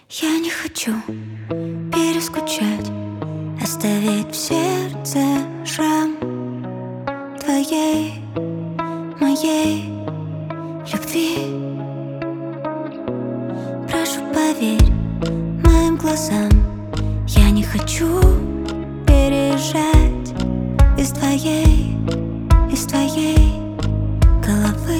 Я не хочу перескучать, оставить в сердце шрам твоей, моей любви. Прошу, поверь моим глазам, я не хочу переезжать из твоей головы.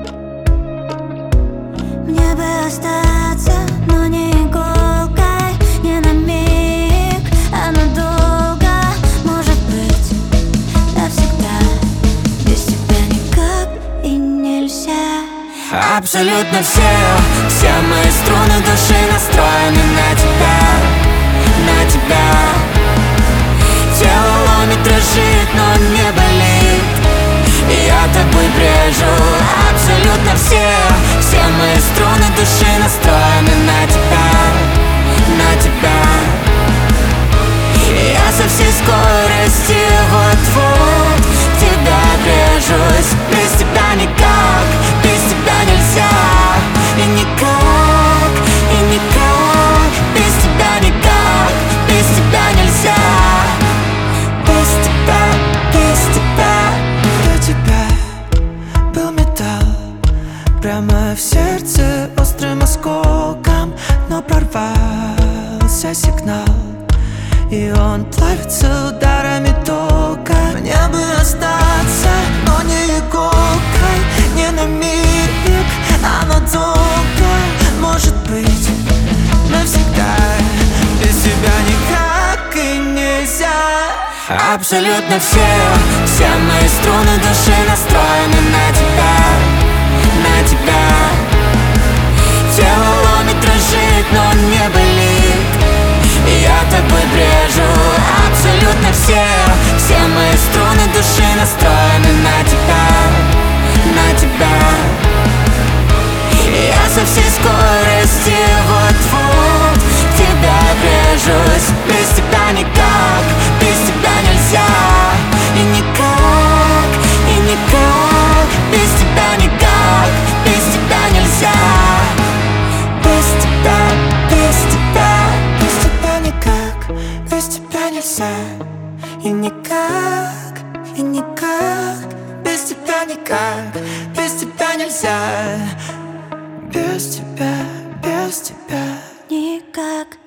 Мне бы остаться, но не иголкой, не на миг, а надолго. Может быть, навсегда. Без тебя никак и нельзя. Абсолютно все мои струны души настроены на тебя, на тебя. Тело ломит, дрожит, но не болит, и я тобой брежу. Абсолютно все мои струны души настроены на тебя, на тебя. И я со всей скорости вот-вот в тебя врежусь. Без тебя никак, без тебя нельзя. И никак, без тебя никак, без тебя нельзя. Без тебя, без тебя. До тебя был металл прямо в сердце острым осколком, но прорвался сигнал, и он плавится ударами тока. Мне бы остаться, но не иголкой, не на миг, а надолго. Может быть, навсегда. Без тебя никак и нельзя. Абсолютно все мои струны души настроены на тебя, на тебя. Тело ломит, дрожит, но не болит, и я тобой брежу. Абсолютно все мои струны души настроены на тебя, на тебя. И я со всей скорости вот-вот в тебя врежусь. Без тебя никак, без тебя нельзя. И никак, без тебя никак, без тебя нельзя. Без тебя, без тебя, Без тебя никак, без тебя нельзя. И никак, без тебя никак, без тебя нельзя. Без тебя, без тебя Никак.